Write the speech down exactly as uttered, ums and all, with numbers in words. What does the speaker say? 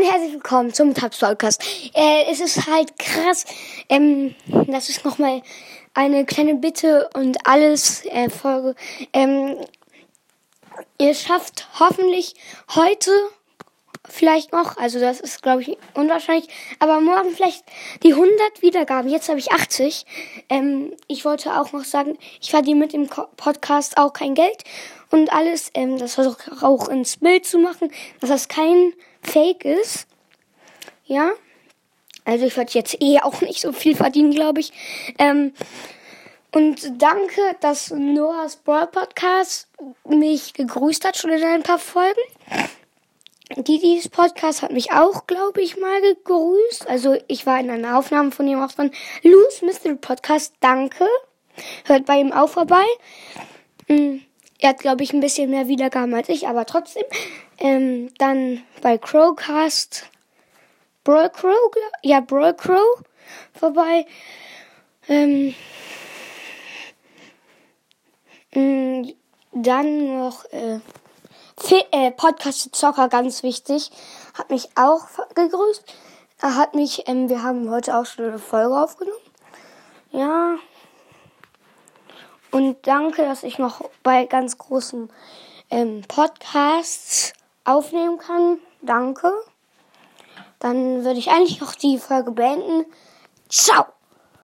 herzlich willkommen zum Tabs Podcast. Äh, es ist halt krass, ähm, das ist nochmal eine kleine Bitte und alles äh, Folge. Ähm, ihr schafft hoffentlich heute vielleicht noch, also das ist glaube ich unwahrscheinlich, aber morgen vielleicht die hundert Wiedergaben. Jetzt habe ich achtzig. Ähm, ich wollte auch noch sagen, ich verdiene mit dem Podcast auch kein Geld und alles. Ähm, das versuche ich auch ins Bild zu machen, dass das kein Fake ist. Ja, also ich werde jetzt eh auch nicht so viel verdienen, glaube ich. Ähm, und danke, dass Noah's Brawl Podcast mich gegrüßt hat, schon in ein paar Folgen. Didis Podcast hat mich auch, glaube ich, mal gegrüßt. Also ich war in einer Aufnahme von ihm auch dran. Lou's Mystery Podcast, danke. Hört bei ihm auch vorbei. Er hat, glaube ich, ein bisschen mehr Wiedergaben als ich, aber trotzdem. Ähm, dann bei Crowcast, Brawl Crow, ja, Brawl Crow vorbei. Ähm, dann noch äh, äh, Podcast Zocker, ganz wichtig, hat mich auch gegrüßt. Er hat mich, ähm, wir haben heute auch schon eine Folge aufgenommen. Ja. Und danke, dass ich noch bei ganz großen ähm, Podcasts aufnehmen kann. Danke. Dann würde ich eigentlich noch die Folge beenden. Ciao!